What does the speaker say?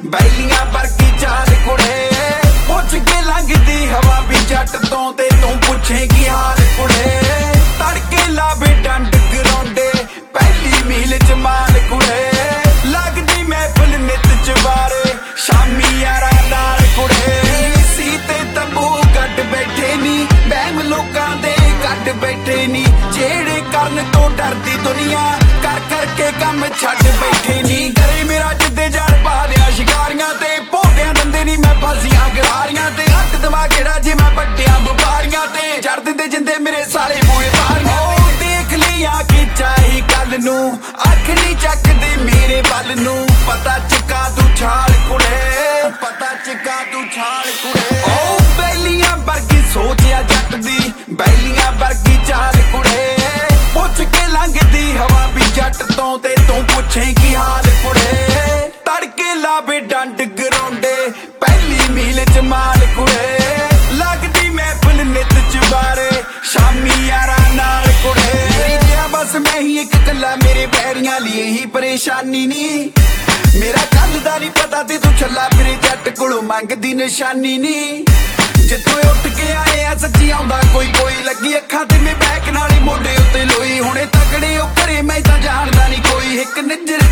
बैलियां वर्गी चाल कुड़े पुछ के लंघदी हवा भी जट तो ते तू पुछेगी हाल कुड़े तड़के लावे डंड गराउंडे पहली मील च माल कुड़े लगदी महफिल नित चवारे शामी यारा नाल कुड़े सीते तंबू गड्ड बैठे नी बहम लोकां दे गड्ड बैठे नी जेड़े करन तो डरदी दुनिया कर करके कम छड्ड बैठे नी करे मेरा जिद्दे जड़ पा दिया शिकारियां ते भोलियां दंदे नी मैं फांसियां गरारियां ते हट दवा केड़ा जे मैं बड्डियां व्यापारियां ते चढ़ दिंदे जिंदे मेरे सारे बूए बारियां देख लिया कि चाही कल नू अख नी चकदे मेरे बल नू पता चका तू छाल कुड़े पता चका तू छाल कुड़े ओ बैलियां वर्गी सोचिया जट दी बैलियां वर्गी चाल कुड़े पुछ के लंघदी हवा भी जट तो ते तू पुछेगी हाल कुड़े तड़के लावे डंड गराउंडे पहली मील च माल कुड़े लगदी महफिल नित चवारे शामी यारा नाल कुड़े बस मैं ही एक कला मेरे पैरियां लिए ही परेशानी नी मेरा कल दा नी पता ते तू छला फिरे जट कोलों मंगदी निशानी नी जिथों उठ के आए आ सच्ची आउंदा कोई कोई लगी अखां ते मैं बैक नाल मोढे उत्ते लोई हुणे तगड़े ओ घरे मैं तां जाणदा नी कोई एक निजर